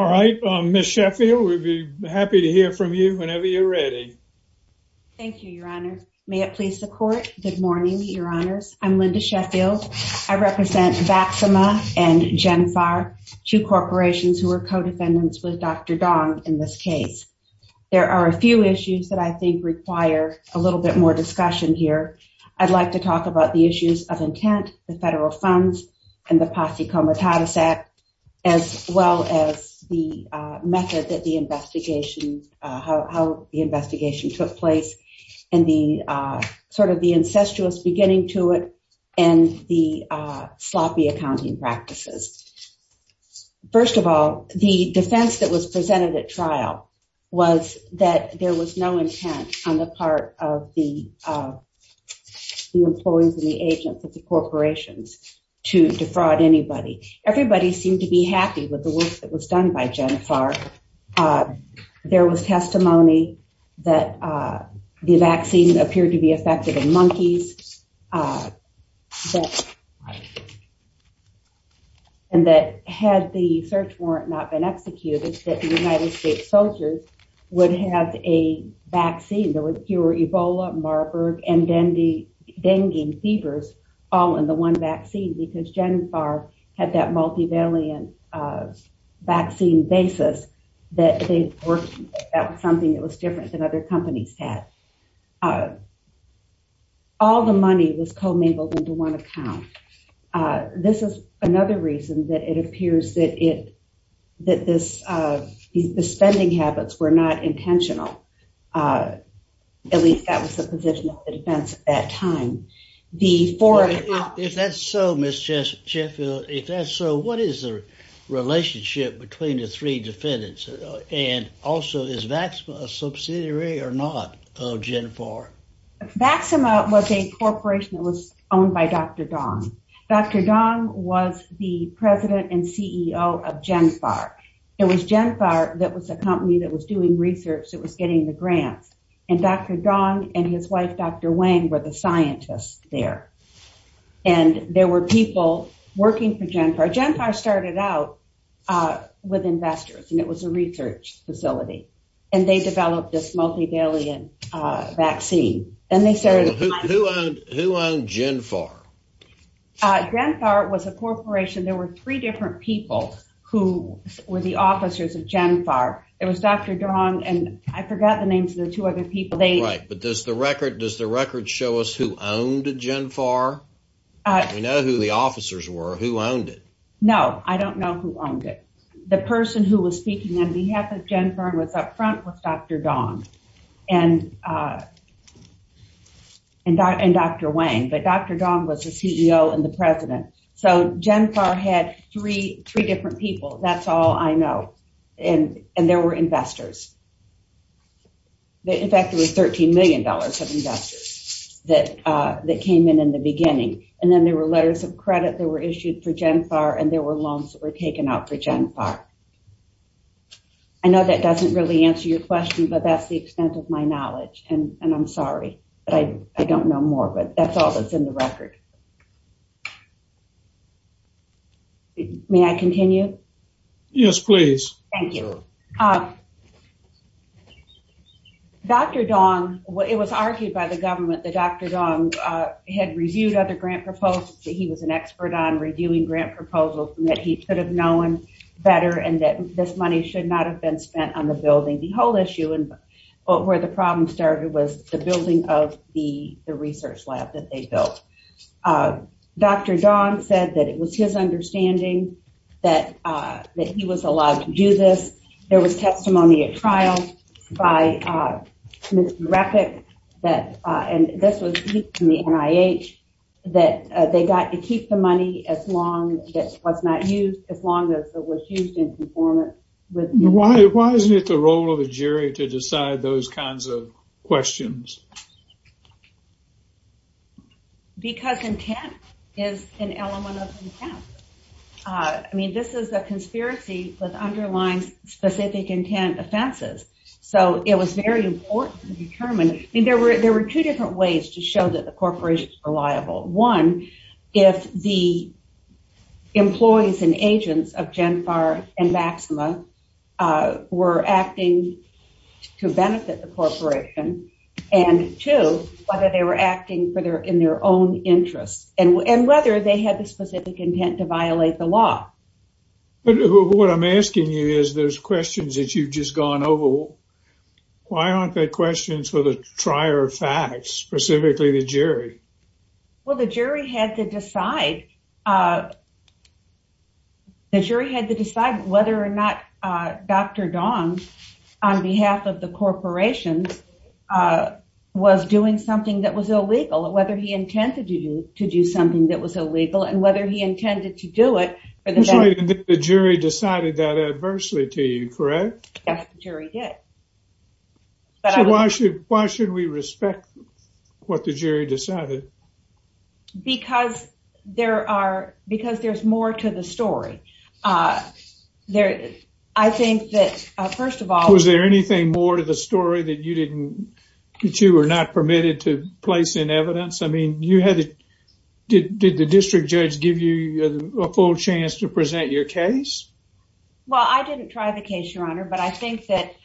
All right, Ms. Sheffield, we'd be happy to hear from you whenever you're ready. Thank you, Your Honor. May it please the Court. Good morning, Your Honors. I'm Linda Sheffield. I represent Vaxima and Genfar, two corporations who are co-defendants with Dr. Dong in this case. There are a few issues that I think require a little bit more discussion here. I'd like to talk about the issues of intent, the federal funds, and the Posse Comitatus Act, as well as the method that the investigation, how the investigation took place, and the sort of the incestuous beginning to it, and the sloppy accounting practices. First of all, the defense that was presented at trial was that there was no intent on the part of the employees and the agents of the corporations to defraud anybody. Everybody seemed to be happy with the work that was done by Genfar. There was testimony that the vaccine appeared to be effective in monkeys, and that had the search warrant not been executed, that the United States soldiers would have a vaccine that would cure Ebola, Marburg, and dengue fevers all in the one vaccine, because Genfar had that multivalent vaccine basis that they worked. That was something that was different than other companies had. All the money was commingled into one account. This is another reason that it appears that the spending habits were not intentional. At least that was the position of the defense at that time. If that's so, Ms. Sheffield, if that's so, what is the relationship between the three defendants? And also, is Vaxima a subsidiary or not of Genfar? Vaxima was a corporation that was owned by Dr. Dong. Dr. Dong was the president and CEO of Genfar. It was Genfar that was the company that was doing research, that was getting the grants. And Dr. Dong and his wife, Dr. Wang, were the scientists there. And there were people working for Genfar. Genfar started out with investors, and it was a research facility. And they developed this multivalent vaccine. Then they started. Who owned Genfar? Genfar was a corporation. There were three different people who were the officers of Genfar. There was Dr. Dong, and I forgot the names of the two other people. Right, but does the record show us who owned Genfar? We know who the officers were. Who owned it? No, I don't know who owned it. The person who was speaking on behalf of Genfar and was up front was Dr. Dong and Dr. Wang, but Dr. Dong was the CEO and the president. So Genfar had three different people. That's all I know. And there were investors. In fact, there was $13 million of investors that came in the beginning. And then there were letters of credit that were issued for Genfar, and there were loans that were taken out for Genfar. I know that doesn't really answer your question, but that's the extent of my knowledge. And I'm sorry, but I don't know more, but that's all that's in the record. May I continue? Yes, please. Thank you. Dr. Dong, it was argued by the government that Dr. Dong had reviewed other grant proposals, that he was an expert on reviewing grant proposals, and that he could have known better, and that this money should not have been spent on the building. The whole issue and where the problem started was the building of the research lab that they built. Dr. Dong said that it was his understanding that he was allowed to do this. There was testimony at trial by Mr. Repick that, and this was from the NIH, that they got to keep the money as long as it was not used, as long as it was used in conformance with. Why isn't it the role of a jury to decide those kinds of questions? Because intent is an element of intent. I mean, this is a conspiracy with underlying specific intent offenses. So it was very important to determine. I mean, there were two different ways to show that the corporations were liable. One, if the employees and agents of Genfar and Vaxima were acting to benefit the corporation, and two, whether they were acting in their own interests, and whether they had the specific intent to violate the law. But what I'm asking you is those questions that you've just gone over, why aren't they questions for the trier of facts, specifically the jury? Well, the jury had to decide. Whether or not Dr. Dong, on behalf of the corporation, was doing something that was illegal, whether he intended to do something that was illegal, and whether he intended to do it for the benefit. Right, the jury decided that adversely to you, correct? Yes, the jury did. So why should we respect what the jury decided? Because there's more to the story. I think that first of all, was there anything more to the story that you were not permitted to place in evidence? I mean, did the district judge give you a full chance to present your case? Well, I didn't try the case, Your Honor, but I think that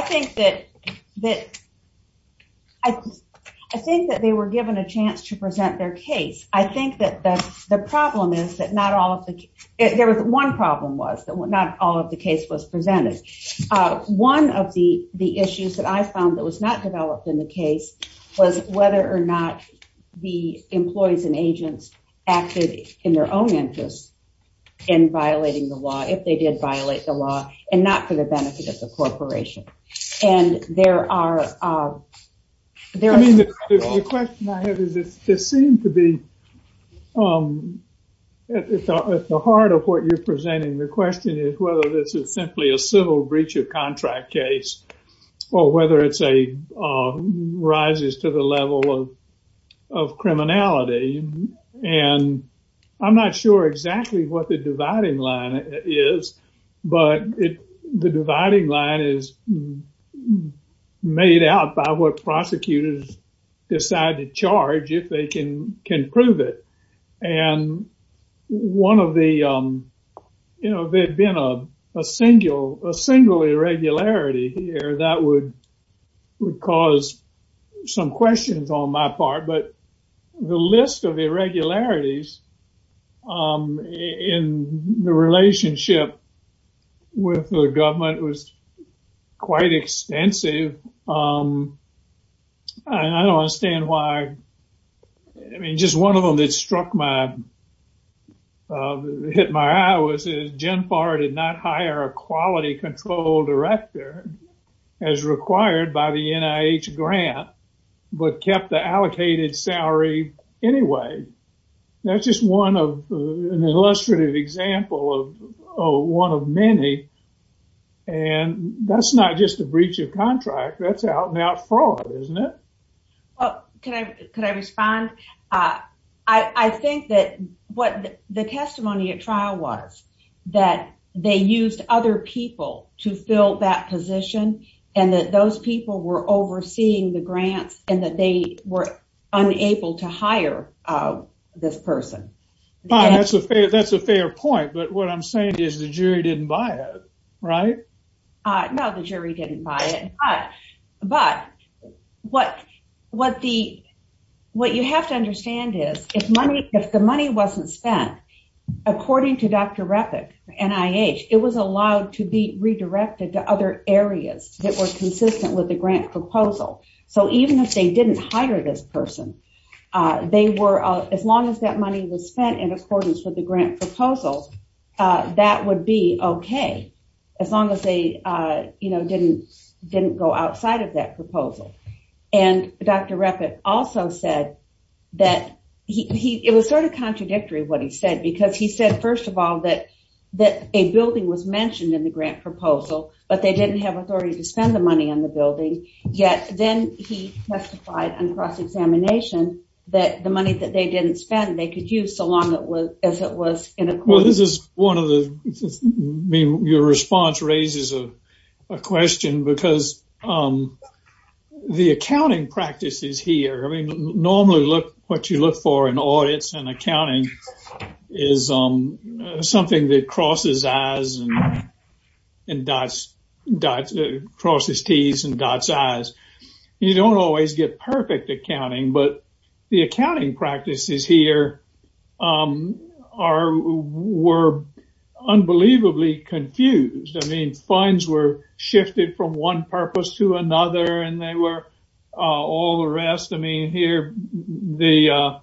they were given a chance to present their case. I think that the problem is that not all of there was one problem was that not all of the case was presented. One of the issues that I found that was not developed in the case was whether or not the employees and agents acted in their own interests in violating the law, if they did violate the law, and not for the benefit of the corporation. And the question I have is there seemed to be at the heart of what you're presenting. The question is whether this is simply a civil breach of contract case, or whether it's rises to the level of criminality. And I'm not sure exactly what the dividing line is, but the dividing line is made out by what prosecutors decide to charge if they can prove it. And one of the, there'd been a single irregularity here that would cause some questions on my part, but the list of irregularities in the relationship with the government was quite extensive. And I don't understand why. I mean, just one of them that hit my eye was that Genfar did not hire a quality control director as required by the NIH grant, but kept the allocated salary anyway. That's just one of an illustrative example of one of many. And that's not just a breach of contract. That's out and out fraud, isn't it? Well, could I respond? I think that what the testimony at trial was that they used other people to fill that position, and that those people were overseeing the grants, and that they were unable to hire this person. Fine, that's a fair point. But what I'm saying is the jury didn't buy it, right? No, the jury didn't buy it. But what you have to understand is if the money wasn't spent, according to Dr. Repick, NIH, it was allowed to be redirected to other areas that were consistent with the grant proposal. So even if they didn't hire this person, they were, as long as that money was spent in accordance with the grant proposal, that would be okay, as long as they, didn't go outside of that proposal. And Dr. Repick also said that it was sort of contradictory what he said, because he said, first of all, that a building was mentioned in the grant proposal, but they didn't have authority to spend the money on the building. Yet then he testified on cross-examination that the money that they didn't spend, they could use so long as it was in accordance. Well, this is one of your response raises a question, because the accounting practices here, normally what you look for in audits and accounting is something that crosses I's and dots crosses T's and dots I's. You don't always get perfect accounting, but the accounting practices here were unbelievably confused. I mean, funds were shifted from one purpose to another, and they were all the rest. I mean, here the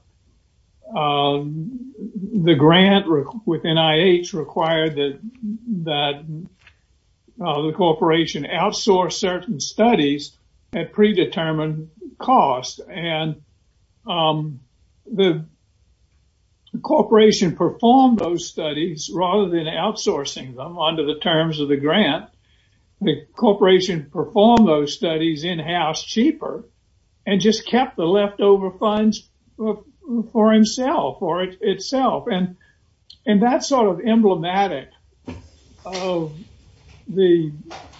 grant with NIH required that the corporation outsource certain studies at predetermined cost, and the corporation performed those studies rather than outsourcing them under the terms of the grant. The corporation performed those studies in-house cheaper and just kept the leftover funds for himself or itself. And that's sort of emblematic of the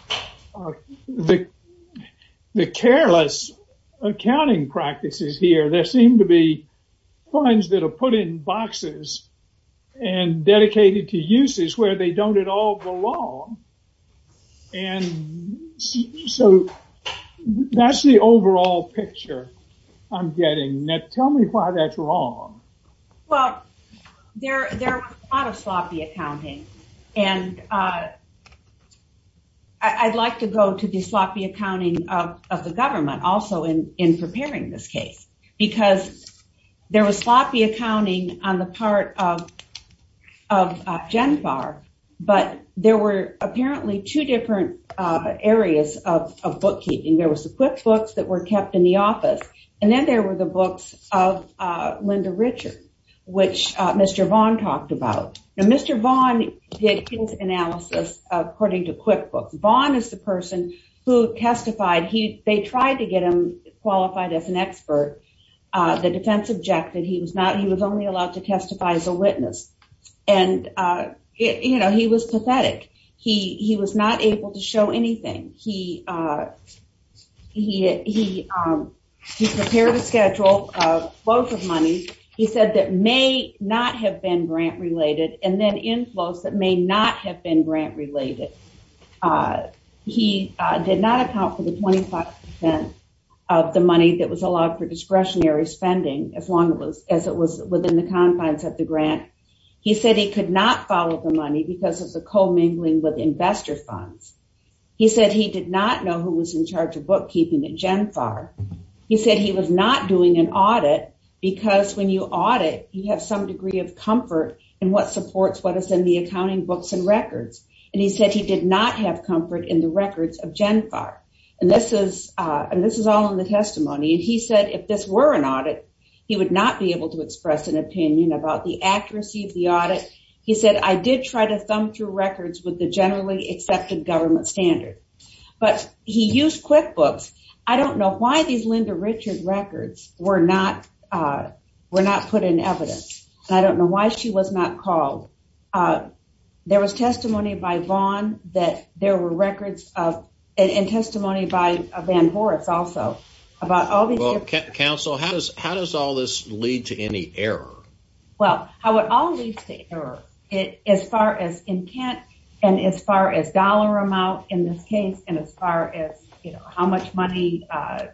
careless accounting practices here. There seem to be funds that are put in boxes and dedicated to uses where they don't at all belong. And so that's the overall picture I'm getting. Now, tell me why that's wrong. Well, there was a lot of sloppy accounting, and I'd like to go to the sloppy accounting of the government also in preparing this case, because there was sloppy accounting on the part of Genfar, but there were apparently two different areas of bookkeeping. There was the QuickBooks that were kept in the office, and then there were the books of Linda Richard, which Mr. Vaughn talked about. Now, Mr. Vaughn did his analysis according to QuickBooks. Vaughn is the person who testified. They tried to get him qualified as an expert. The defense objected. He was only allowed to testify as a witness. And, he was pathetic. He was not able to show anything. He prepared a schedule of flows of money. He said that may not have been grant related, and then inflows that may not have been grant related. He did not account for the 25% of the money that was allowed for discretionary spending as long as it was within the confines of the grant. He said he could not follow the money because of the commingling with investor funds. He said he did not know who was in charge of bookkeeping at Genfar. He said he was not doing an audit because when you audit, you have some degree of comfort in what supports what is in the accounting books and records. And he said he did not have comfort in the records of Genfar. And this is all in the testimony. And he said if this were an audit, he would not be able to express an opinion about the accuracy of the audit. He said, I did try to thumb through records with the generally accepted government standard. But he used QuickBooks. I don't know why these Linda Richard records were not put in evidence. And I don't know why she was not called. There was testimony by Vaughn that there were records of, and testimony by Van Boris also about all these. Well, counsel, how does all this lead to any error? Well, how it all leads to error, as far as intent and as far as dollar amount in this case, and as far as how much money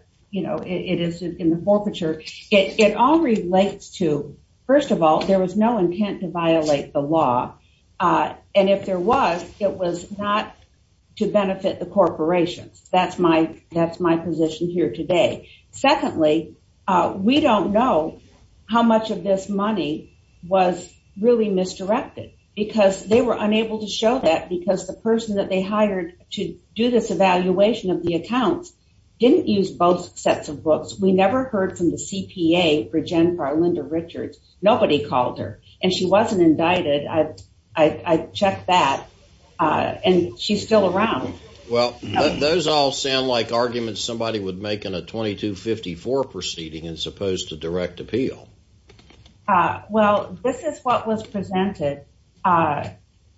it is in the forfeiture, it all relates to, first of all, there was no intent to violate the law, and if there was, it was not to benefit the corporations. That's my position here today. Secondly, we don't know how much of this money was really misdirected, because they were unable to show that, because the person that they hired to do this evaluation of the accounts didn't use both sets of books. We never heard from the CPA for Genfar, Linda Richards. Nobody called her, and she wasn't indicted. I checked that, and she's still around. Well, those all sound like arguments somebody would make in a 2254 proceeding as opposed to direct appeal. Well, this is what was presented. I'm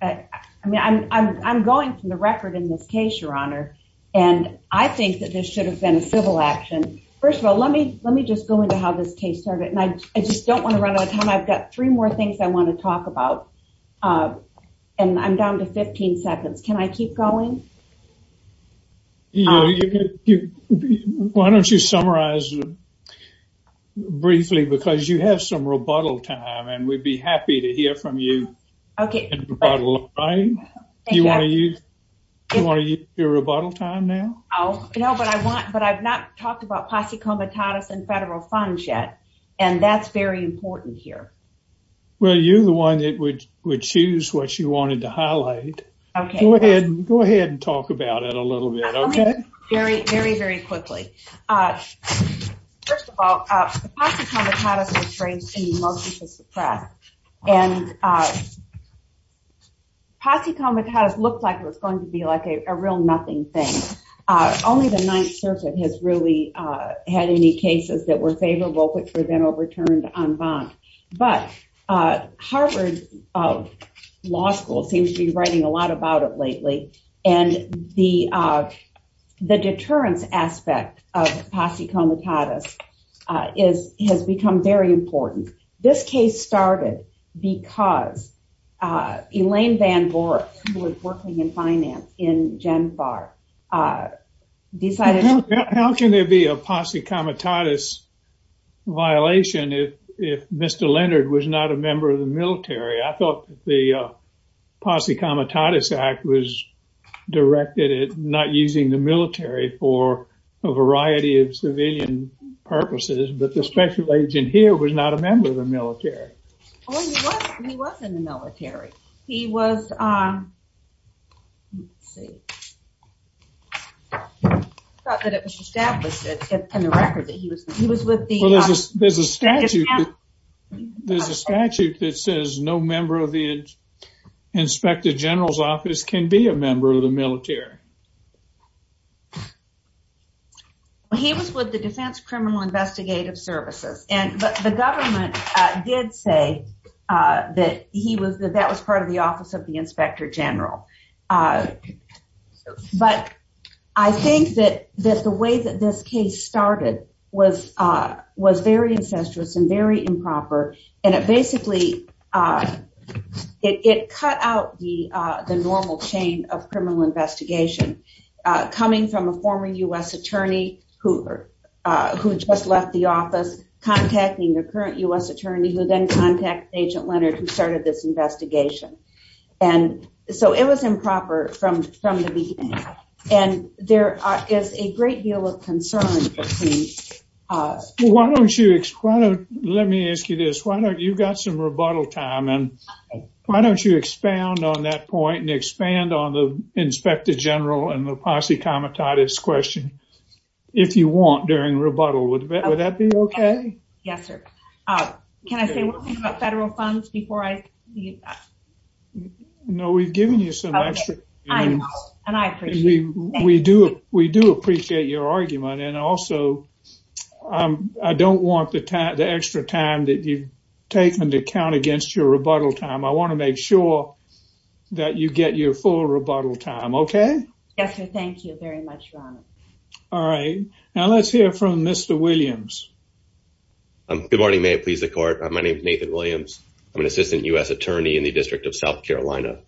going from the record in this case, Your Honor, and I think that this should have been a civil action. First of all, let me just go into how this case started, and I just don't want to run out of time. I've got 3 more things I want to talk about, and I'm down to 15 seconds. Can I keep going? Why don't you summarize briefly, because you have some rebuttal time, and we'd be happy to hear from you. Okay. In rebuttal, right? You want to use your rebuttal time now? Oh, no, but I've not talked about posse comitatus and federal funds yet, and that's very important here. Well, you're the one that would choose what you wanted to highlight. Okay. Go ahead and talk about it a little bit, okay? Very, very, very quickly. First of all, the posse comitatus was raised in the motion to suppress, and posse comitatus looked like it was going to be like a real nothing thing. Only the Ninth Circuit has really had any cases that were favorable, which were then overturned en banc. But Harvard Law School seems to be writing a lot about it lately, and the deterrence aspect of posse comitatus has become very important. This case started because Elaine Van Boris, who was working in finance in Genfar, decided... How can there be a posse comitatus violation if Mr. Leonard was not a member of the military? I thought that the Posse Comitatus Act was directed at not using the military for a variety of civilian purposes, but the special agent here was not a member of the military. Well, he was in the military. He was, let's see. I thought that it was established in the record that he was with the... Well, there's a statute that says no member of the Inspector General's office can be a member of the military. Well, he was with the Defense Criminal Investigative Services, but the government did say that that was part of the office of the Inspector General. But I think that the way that this case started was very incestuous and very improper, and it basically it cut out the normal chain of criminal investigation, coming from a former U.S. attorney who just left the office, contacting the current U.S. attorney, who then contacted Agent Leonard, who started this investigation. And so it was improper from the beginning. And there is a great deal of concern between... let me ask you this. You've got some rebuttal time, and why don't you expound on that point and expand on the Inspector General and the Posse Comitatus question, if you want, during rebuttal. Would that be okay? Yes, sir. Can I say one thing about federal funds before I... No, we've given you some extra... I know, and I appreciate it. We do appreciate your argument, and also I don't want the extra time that you've taken to count against your rebuttal time. I want to make sure that you get your full rebuttal time, okay? Yes, sir. Thank you very much, Your Honor. All right. Now let's hear from Mr. Williams. Good morning. May it please the court. My name is Nathan Williams. I'm an assistant U.S. attorney in the District of South Carolina.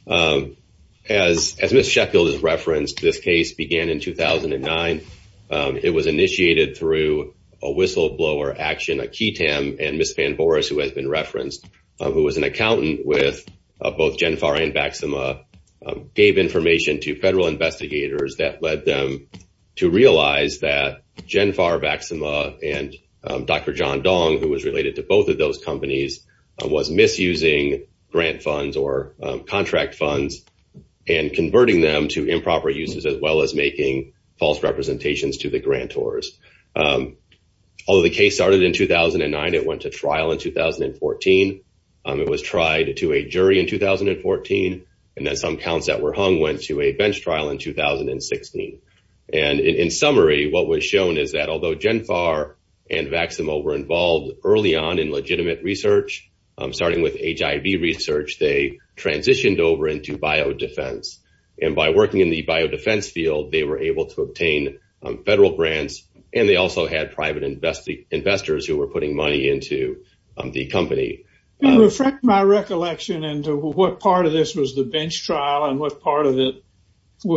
As Ms. Sheffield has referenced, this case began in 2009. It was initiated through a whistleblower action, a KETAM, and Ms. Van Boris, who has been referenced, who was an accountant with both Genfar and Baxima, gave information to federal investigators that led them to realize that Genfar, Baxima, and Dr. John Dong, who was related to both of those companies, was misusing grant funds or contract funds and converting them to improper uses, as well as making false representations to the grantors. Although the case started in 2009, it went to trial in 2014. It was tried to a jury in 2014, and then some counts that were hung went to a bench trial in 2016. And in summary, what was shown is that although Genfar and Baxima were involved early on in legitimate research, starting with HIV research, they transitioned over into biodefense. And by working in the biodefense field, they were able to obtain federal grants, and they also had private investors who were putting money into the company. Reflect my recollection into what part of this was the bench trial and what part of it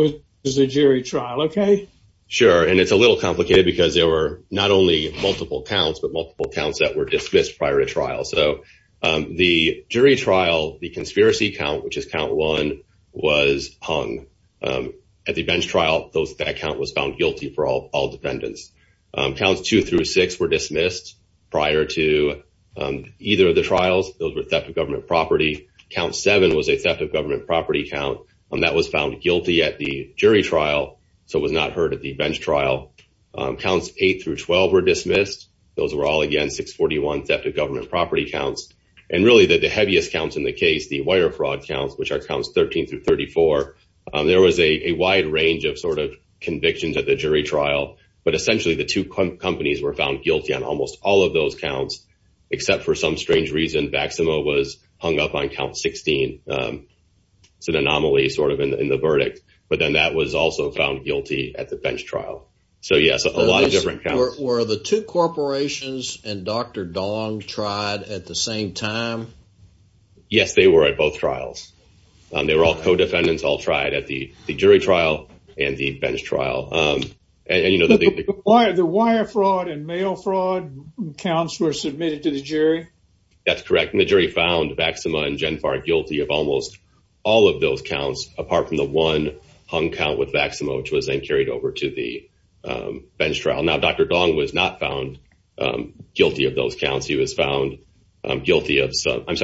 the jury trial, okay? Sure, and it's a little complicated because there were not only multiple counts, but multiple counts that were dismissed prior to trial. So the jury trial, the conspiracy count, which is count 1, was hung. At the bench trial, that count was found guilty for all defendants. Counts 2 through 6 were dismissed prior to either of the trials. Those were theft of government property. Count 7 was a theft of government property count. That was found guilty at the jury trial, so was not heard at the bench trial. Counts 8 through 12 were dismissed. Those were all, again, 641 theft of government property counts. And really the heaviest counts in the case, the wire fraud counts, which are counts 13 through 34, there was a wide range of sort of convictions at the jury trial, but essentially the two companies were found guilty on almost all of those counts, except for some strange reason, Baximo was hung up on count 16. It's an anomaly sort of in the verdict, but then that was also found guilty at the bench trial. So yes, a lot of different counts. Were the two corporations and Dr. Dong tried at the same time? Yes, they were at both trials. They were all co-defendants, all tried at the jury trial and the bench trial. The wire fraud and mail fraud counts were submitted to the jury? That's correct. And the jury found Baxima and Genfar guilty of almost all of those counts, apart from the one hung count with Baxima, which was then carried over to the bench trial. Now, Dr. Dong was not found guilty of those counts. He was found guilty of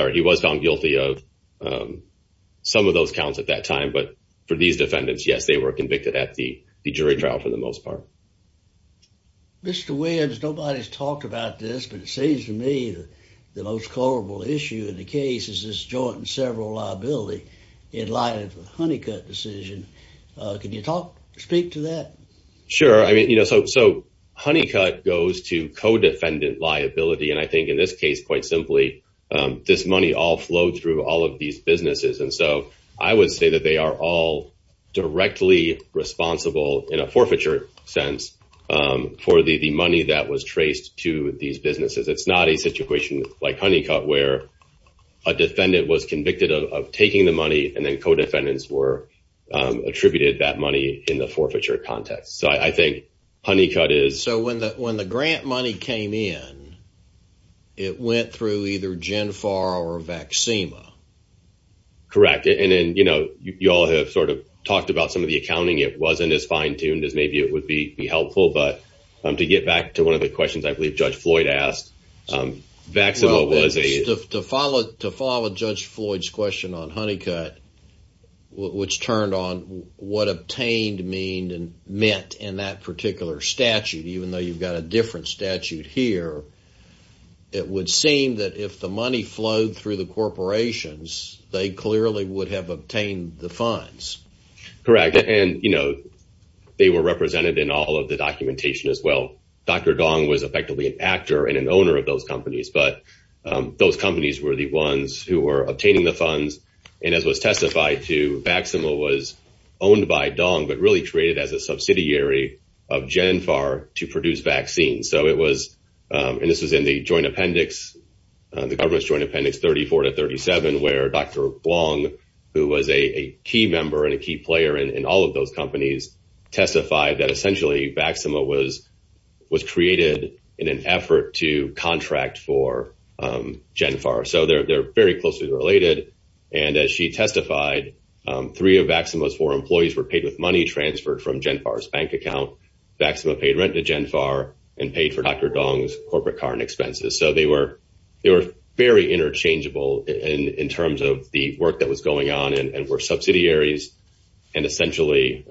some of those counts at that time. But for these defendants, yes, they were convicted at the jury trial for the most part. Mr. Williams, nobody's talked about this, but it seems to me that the most colorable issue in the case is this joint and several liability in light of the Honeycutt decision. Can you speak to that? Sure. I mean, so Honeycutt goes to co-defendant liability. And I think in this case, quite simply, this money all flowed through all of these businesses. And so I would say that they are all directly responsible in a forfeiture sense for the money that was traced to these businesses. It's not a situation like Honeycutt where a defendant was convicted of taking the money and then co-defendants were attributed that money in the forfeiture context. So I think Honeycutt is... So when the grant money came in, it went through either Genfar or Baxima. Correct. And then, you all have sort of talked about some of the accounting. It wasn't as fine-tuned as maybe it would be helpful. But to get back to one of the questions I believe Judge Floyd asked, Baxima was a... To follow Judge Floyd's question on Honeycutt, which turned on what obtained meant in that particular statute, even though you've got a different statute here, it would seem that if the money flowed through the corporations, they clearly would have obtained the funds. Correct. And, they were represented in all of the documentation as well. Dr. Dong was effectively an actor and an owner of those companies, but those companies were the ones who were obtaining the funds. And as was testified to, Baxima was owned by Dong, but really created as a subsidiary of Genfar to produce vaccines. So it was, and this was in the joint appendix, the government's joint appendix 34 to 37, where Dr. Wong, who was a key member and a key player in all of those companies, testified that essentially Baxima was created in an effort to contract for Genfar. So they're very closely related. And as she testified, 3 of Baxima's 4 employees were paid with money transferred from Genfar's bank account. Baxima paid rent to Genfar and paid for Dr. Dong's corporate car and expenses. So they were very interchangeable in terms of the work that was going on and were subsidiaries and essentially,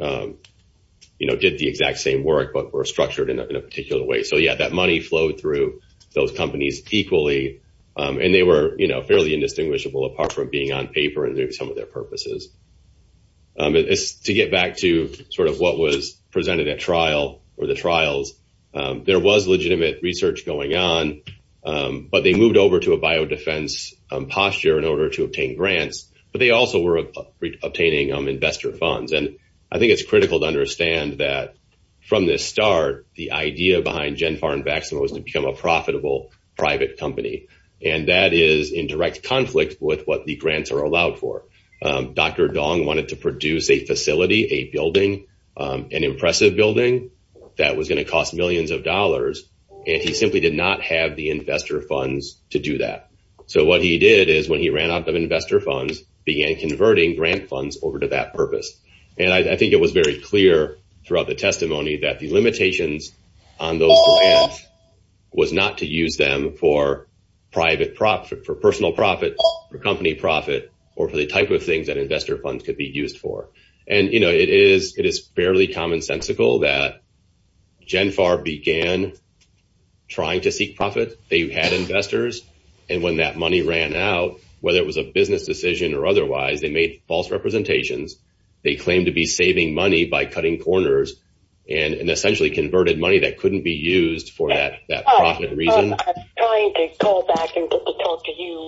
did the exact same work, but were structured in a particular way. So yeah, that money flowed through those companies equally. And they were, fairly indistinguishable apart from being on paper and maybe some of their purposes. It's to get back to sort of what was presented at trial or the trials. There was legitimate research going on, but they moved over to a biodefense posture in order to obtain grants. But they also were obtaining investor funds. And I think it's critical to understand that from this start, the idea behind Genfar and Baxima was to become a profitable private company. And that is in direct conflict with what the grants are allowed for. Dr. Dong wanted to produce a facility, a building an impressive building that was going to cost millions of dollars, and he simply did not have the investor funds to do that. So what he did is, when he ran out of investor funds, began converting grant funds over to that purpose. And I think it was very clear throughout the testimony that the limitations on those grants was not to use them for private profit, for personal profit, for company profit, or for the type of things that investor funds could be used for. And, you know, it is fairly commonsensical that Genfar began trying to seek profit. They had investors, and when that money ran out, whether it was a business decision or otherwise, they made false representations. They claimed to be saving money by cutting corners, and essentially converted money that couldn't be used for that profit reason. I'm trying to call back and get to talk to you.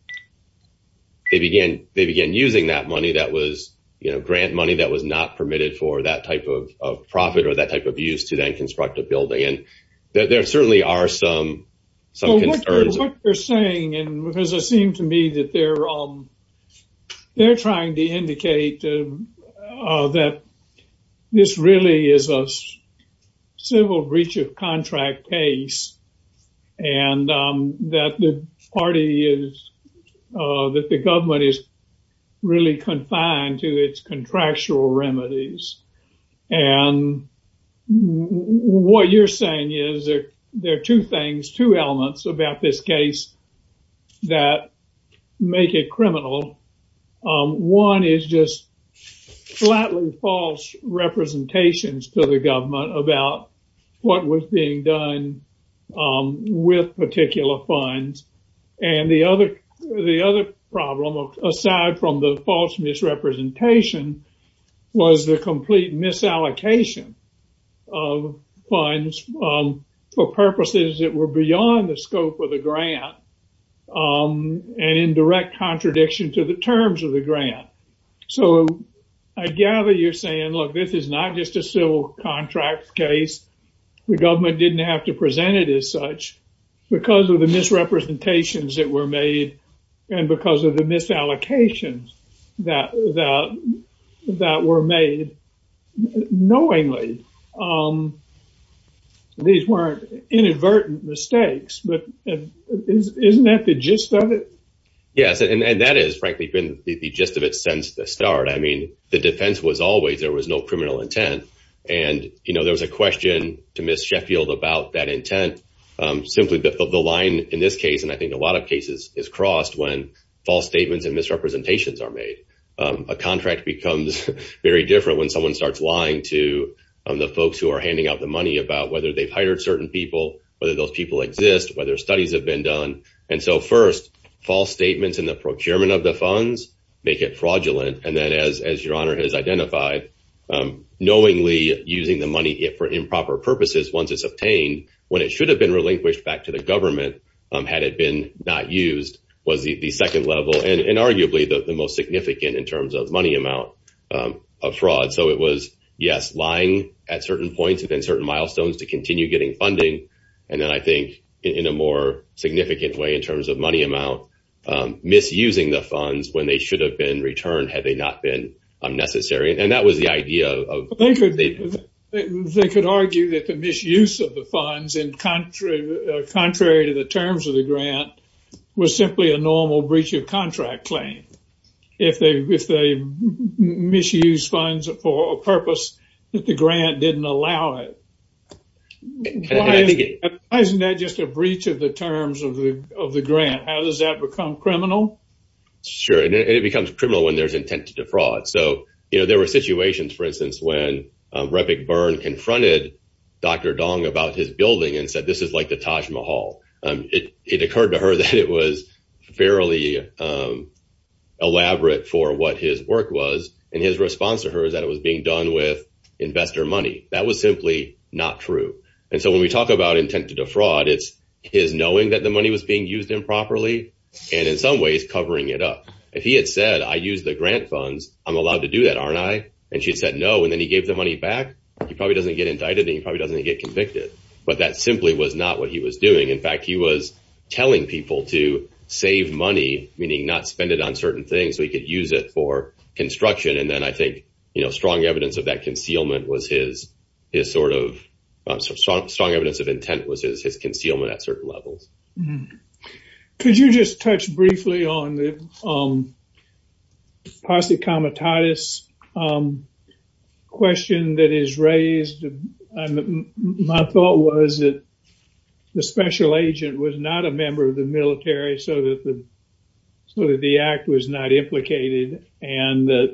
They began using that money that was, you know, grant money that was not permitted for that type of profit or that type of use to then construct a building. And there certainly are some concerns. What you're saying, and because it seemed to me that they're trying to indicate that this really is a civil breach of contract case, and that the party is that the government is really confined to its contractual remedies. And what you're saying is there are two elements about this case that make it criminal. One is just flatly false representations to the government about what was being done with particular funds. And the other problem, aside from the false misrepresentation, was the complete misallocation of funds for purposes that were beyond the scope of the grant, and in direct contradiction to the terms of the grant. So I gather you're saying, look, this is not just a civil contract case. The government didn't have to present it as such because of the misrepresentations that were made and because of the misallocations that were made knowingly. These weren't inadvertent mistakes, but isn't that the gist of it? Yes, and that has frankly been the gist of it since the start. I mean, the defense was always there was no criminal intent. And, you know, there was a question to Ms. Sheffield about that intent. Simply the line in this case, and I think a lot of cases, is crossed when false statements and misrepresentations are made. A contract becomes very different when someone starts lying to the folks who are handing out the money about whether they've hired certain people, whether those people exist, whether studies have been done. And so first, false statements in the procurement of the funds make it fraudulent. And then as Your Honor has identified, knowingly using the money for improper purposes once it's obtained, when it should have been relinquished back to the government, had it been not used, was the second level and arguably the most significant in terms of money amount of fraud. So it was, yes, lying at certain points and then certain milestones to continue getting funding. And then I think in a more significant way in terms of money amount, misusing the funds when they should have been returned had they not been necessary. And that was the idea of... They could argue that the misuse of the funds, and contrary to the terms of the grant, was simply a normal breach of contract claim. If they misuse funds for a purpose that the grant didn't allow it, why isn't that just a breach of the terms of the grant? How does that become criminal? Sure, and it becomes criminal when there's intent to defraud. So, you know, there were situations, for instance, when Repik Byrne confronted Dr. Dong about his building and said, this is like the Taj Mahal. It occurred to her that it was fairly elaborate for what his work was, and his response to her is that it was being done with investor money. That was simply not true. And so when we talk about intent to defraud, it's his knowing that the money was being used improperly and in some ways covering it up. If he had said, I used the grant funds, I'm allowed to do that, aren't I? And she said no, and then he gave the money back, he probably doesn't get indicted and he probably doesn't get convicted. But that simply was not what he was doing. In fact, he was telling people to save money, meaning not spend it on certain things so he could use it for construction. And then I think, strong evidence of that concealment was his sort of strong evidence of intent was his concealment at certain levels. Mm-hmm. Could you just touch briefly on the posse comitatus question that is raised? My thought was that the special agent was not a member of the military, so that the act was not implicated, and that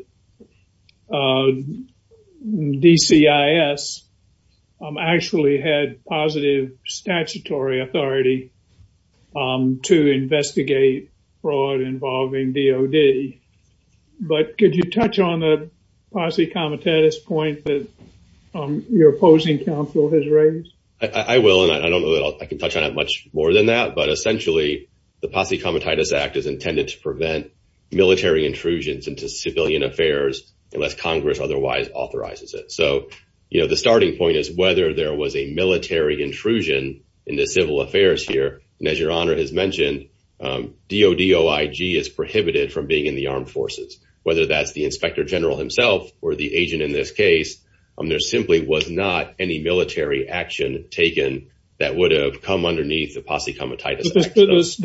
DCIS actually had positive statutory authority to investigate fraud involving DOD. But could you touch on the posse comitatus point that your opposing counsel has raised? I will, and I don't know that I can touch on it much more than that, but essentially the Posse Comitatus Act is intended to prevent military intrusions into civilian affairs unless Congress otherwise authorizes it. So, the starting point is whether there was a military intrusion into civil affairs here. And as Your Honor has mentioned, DOD-OIG is prohibited from being in the armed forces, whether that's the Inspector General himself or the agent in this case. There simply was not any military action taken that would have come underneath the Posse Comitatus Act.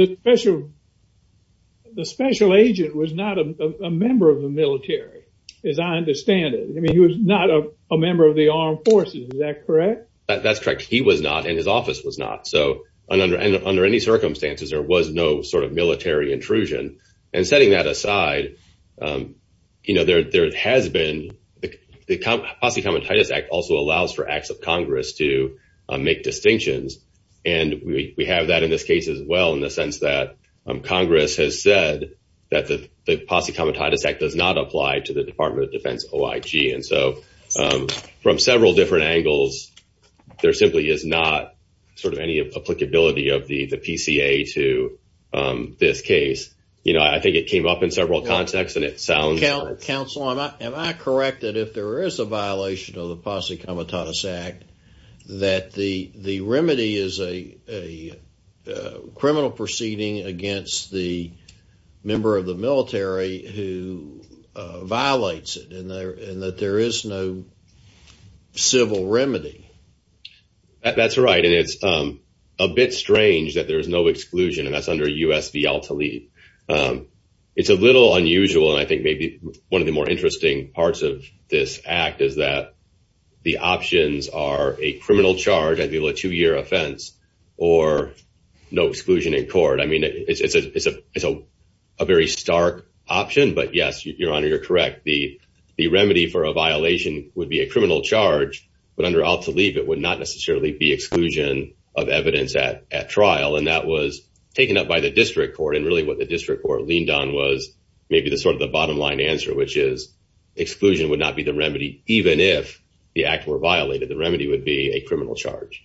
The special agent was not a member of the military, as I understand it. I mean, he was not a member of the armed forces. Is that correct? That's correct. He was not, and his office was not. So under any circumstances, there was no sort of military intrusion. And setting that aside, there has been the Posse Comitatus Act also allows for acts of Congress to make distinctions. And we have that in this case as well, in the sense that Congress has said that the Posse Comitatus Act does not apply to the Department of Defense OIG. And so from several different angles, there simply is not sort of any applicability of the PCA to this case. I think it came up in several contexts, and it sounds like... Counsel, am I correct that if there is a violation of the Posse Comitatus Act, that the remedy is a criminal proceeding against the member of the military who violates it, and that there is no civil remedy? That's right, and it's a bit strange that there's no exclusion, and that's under U.S. v. Al-Talib. It's a little unusual, and I think maybe one of the more interesting parts of this act is that the options are a criminal charge, I believe a 2-year offense, or no exclusion in court. I mean, it's a very stark option, but yes, Your Honor, you're correct. The remedy for a violation would be a criminal charge, but under Al-Talib, it would not necessarily be exclusion of evidence at trial, and that was taken up by the district court, and really what the district court leaned on was maybe the sort of the bottom line answer, which is exclusion would not be the remedy, even if the act were violated. The remedy would be a criminal charge.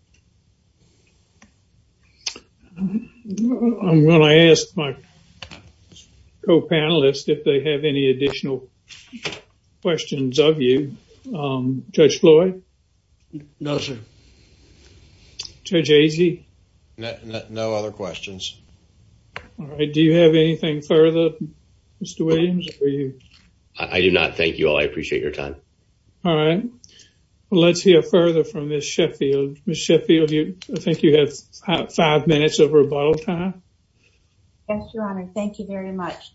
I'm going to ask my co-panelists if they have any additional questions of you. Judge Floyd? No, sir. Judge Agee? No other questions. All right. Do you have anything further, Mr. Williams? I do not. Thank you all. I appreciate your time. All right. Well, let's hear further from Ms. Sheffield. Ms. Sheffield, I think you have 5 minutes of rebuttal time. Yes, Your Honor. Thank you very much.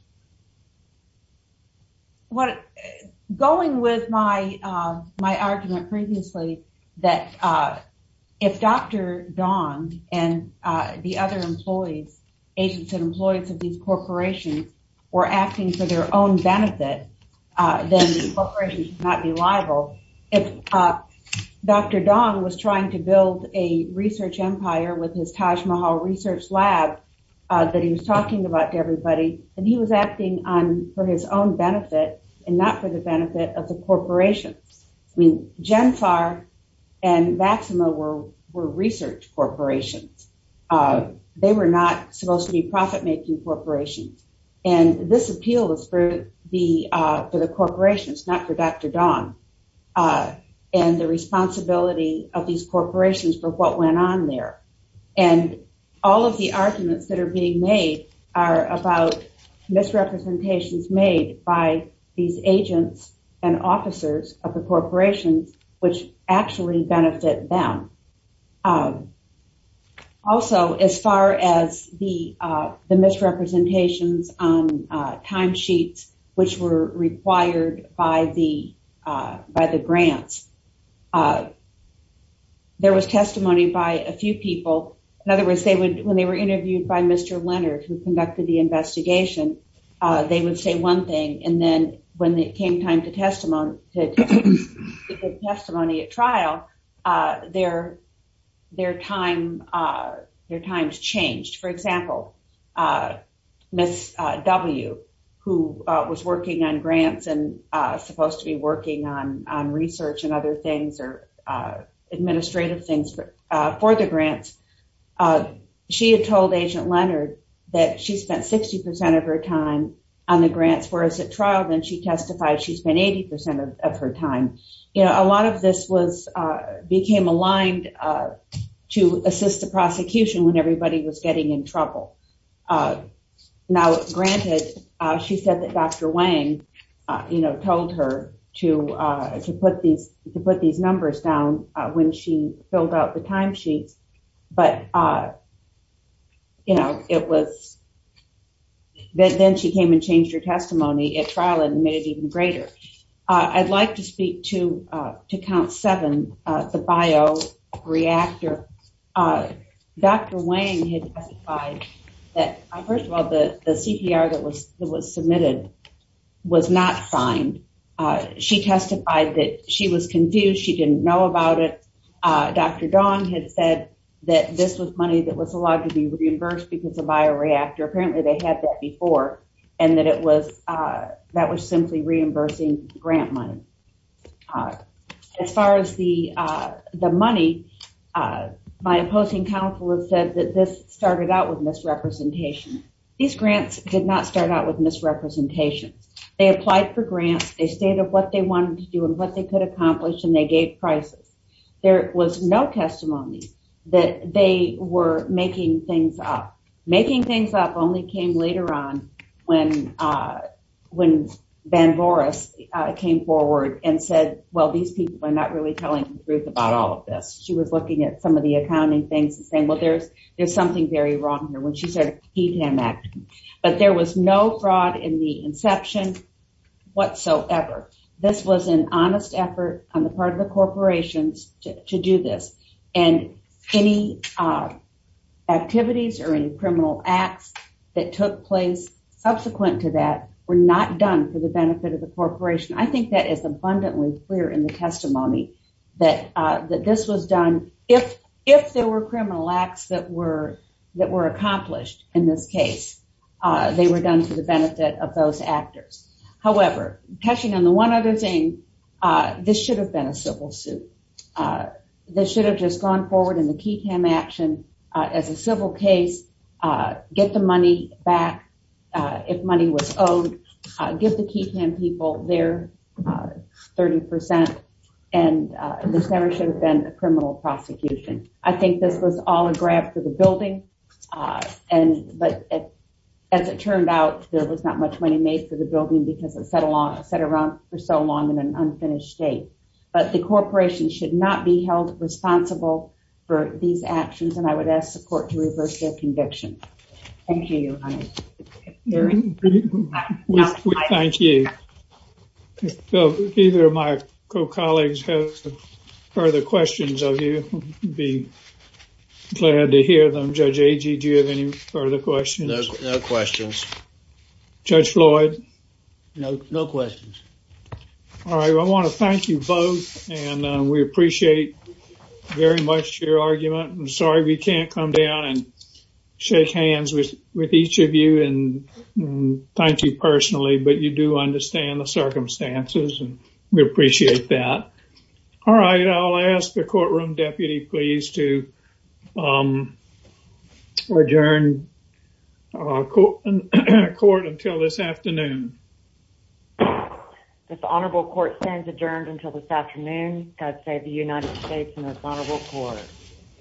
Going with my argument previously that if Dr. Dong and the other employees, agents and employees of these corporations were acting for their own benefit, then the corporation should not be liable. If Dr. Dong was trying to build a research empire with his Taj Mahal research lab that he was talking about to everybody, then he was acting for his own benefit and not for the benefit of the corporation. I mean, Genfar and Vaxima were research corporations. They were not supposed to be profit-making corporations. And this appeal was for the corporations, not for Dr. Dong, and the responsibility of these corporations for what went on there. And all of the arguments that are being made are about misrepresentations made by these agents and officers of the corporations, which actually benefit them. Also, as far as the misrepresentations on timesheets, which were required by the grants, there was testimony by a few people. In other words, when they were interviewed by Mr. Leonard, who conducted the investigation, they would say one thing, and then when it came time to give testimony at trial, their times changed. For example, Miss W, who was working on grants and supposed to be working on research and other things or administrative things for the grants, she had told Agent Leonard that she spent 60% of her time on the grants, whereas at trial then she testified she spent 80% of her time. You know, a lot of this became aligned to assist the prosecution when everybody was getting in trouble. Now, granted, she said that Dr. Wang, told her to put these numbers down when she filled out the timesheets, but it was. Then she came and changed her testimony at trial and made it even greater. I'd like to speak to count 7, the bioreactor. Dr. Wang had testified that, first of all, the CPR that was submitted was not signed. She testified that she was confused. She didn't know about it. Dr. Dong had said that this was money that was allowed to be reimbursed because of bioreactor. Apparently they had that before, and that that was simply reimbursing grant money. As far as the money, my opposing counsel has said that this started out with misrepresentation. These grants did not start out with misrepresentations. They applied for grants. They stated what they wanted to do and what they could accomplish, and they gave prices. There was no testimony that they were making things up. Making things up only came later on when Van Voris came forward and said, well, these people are not really telling the truth about all of this. She was looking at some of the accounting things and saying, well, there's something very wrong here when she started the PTAM Act. But there was no fraud in the inception whatsoever. This was an honest effort on the part of the corporations to do this. And any activities or any criminal acts that took place subsequent to that were not done for the benefit of the corporation. I think that is abundantly clear in the testimony that this was done if there were criminal acts that were accomplished in this case. They were done for the benefit of those actors. However, touching on the one other thing, this should have been a civil suit. This should have just gone forward in the PTAM action as a civil case, get the money back if money was owed, give the PTAM people their 30%, and this never should have been a criminal prosecution. I think this was all a grab for the building, but as it turned out, there was not much money made for the building because it sat around for so long in an unfinished state. But the corporation should not be held responsible for these actions, and I would ask the court to reverse their conviction. Thank you, Your Honor. We thank you. If either of my co-colleagues have further questions of you, I'd be glad to hear them. Judge Agee, do you have any further questions? No questions. Judge Floyd? No questions. All right, well, I want to thank you both, and we appreciate very much your argument. I'm sorry we can't come down and shake hands with each of you and thank you personally, but you do understand the circumstances, and we appreciate that. All right, I'll ask the courtroom deputy, please, to adjourn court until this afternoon. This honorable court stands adjourned until this afternoon. God save the United States and this honorable court.